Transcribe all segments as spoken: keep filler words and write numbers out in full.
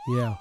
Yeah.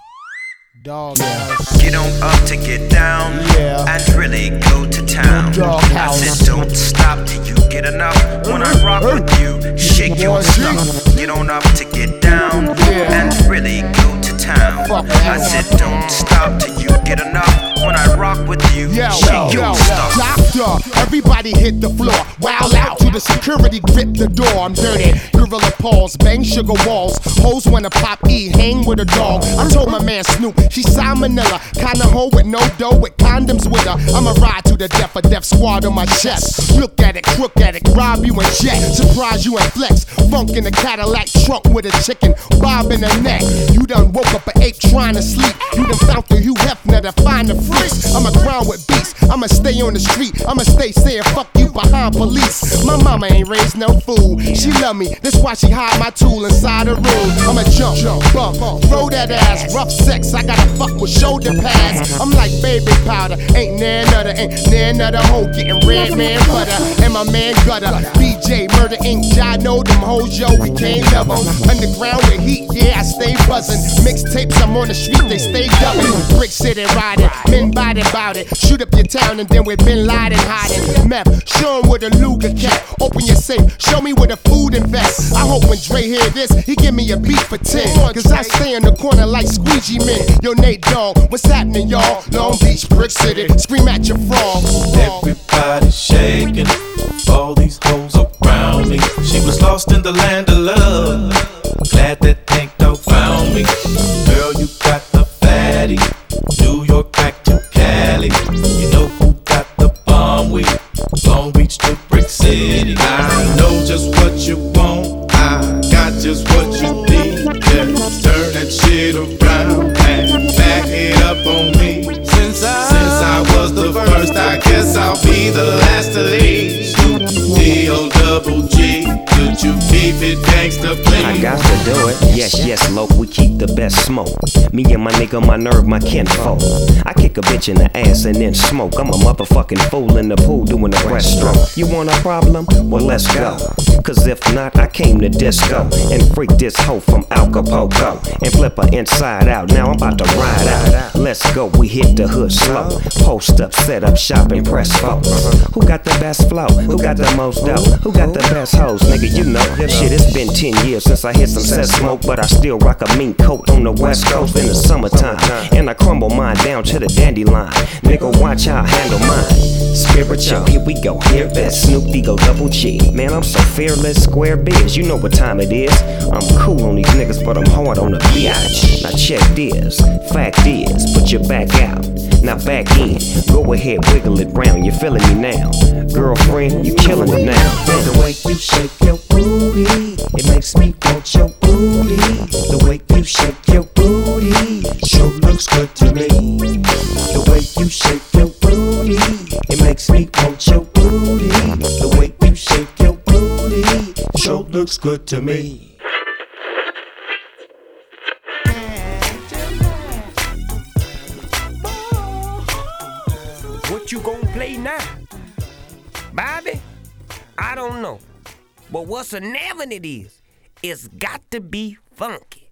Dog Yeah. house. Get on up to get down, Yeah. and really go to town. Dog I house. said don't stop till you get enough. When I rock with you, shake your stuff. Get on up to get down, Yeah. and really go to town. Fuck I that. said don't stop till you get enough. When I rock with you, Yo, shake yo, your yo, stuff. doctor, everybody hit the floor. Wow out to the security, grip the door. I'm dirty, gorilla paws, bang sugar walls. Hoes wanna pop E, hang with a dog. I told my man Snoop, she salmonella. Kinda hoe with no dough, with condoms with her. I'ma ride to the death, a death squad on my chest. Look at it, crook at it, rob you and jet. Surprise you and flex. Funk in the Cadillac trunk with a chicken, bob in the neck. You done woke up an ape trying to sleep. You done found the Hugh Hefner to find the freaks. I'ma grind with beats, I'ma stay on the street. I'ma stay saying fuck you behind police. My mama ain't raised no fool. She love me, that's why she hide my tool inside her room. I'ma jump, bump, throw that ass. Rough sex, I gotta fuck with shoulder pads. I'm like baby powder, ain't nan nutter, ain't nan nutter hoe getting red man butter. And my man gutter, B J Murder Incorporated. I know them hoes, yo, we can't love them. Underground with heat, yeah, I stay buzzing. Mixtapes, I'm on the street, they stay dubbing. Brick City riding, men body bout it. Shoot up your town and then with Bin Laden hiding. Meth, show 'em where the Luger cat. Open your safe, show me where the food invest. I hope when Dre hear this, he give me a beat for ten. Cause I stay in the corner like squeegee men. Yo, Nate Dogg, what's happening, y'all? Long Beach, Brick City, scream at your frog. Everybody shaking, all these hoes around me. She was lost in the land of love. Glad that Tank Dog found me. Girl, you got the fatty. New York back to Cali. You know who got the bomb weed? Long Beach to Brick City. I know just what you want. I got just what you need. Just turn that shit around and back it up on me. Since I, Since I was the first, I guess I'll be the last to leave. D O double G, could you keep it gangsta, please? I got to do it. Yes, yes, loc, we keep the best smoke. Me and my nigga, my nerve, my kinfolk. I kick a bitch in the ass and then smoke. I'm a motherfucking fool in the pool doing the breaststroke. You want a problem? Well, let's go. Cause if not, I came to disco and freak this hoe from Acapulco and flip her inside out. Now I'm about to ride out. Let's go, we hit the hood slow. Post up, set up shop, and press folks. Who got the best flow? Who got the most dough? Who got the best hoes? Nigga, you know. Shit, it's been ten years since I hit some set smoke, but I still rock a mean coat on the west coast in the summertime. And I crumble mine down to the dandelion. Nigga, watch how I handle mine. Spiritual, here we go, hear this. Snoop D-Go double G. Man, I'm so fearless, square biz. You know what time it is. I'm cool on these niggas, but I'm hard on the bitch. Now check this. Fact is, put your back out. Now back in. Go ahead, wiggle it round. You feeling me now? Girlfriend, you killing it now. The way you shake your booty, it makes me want your booty. The way you shake your booty, sure looks good to me. The way you shake your booty, it makes me want your booty. The way you shake your booty, sure looks good to me. What you gonna play now? Bobby? I don't know. But whatsoever it is, it's got to be funky.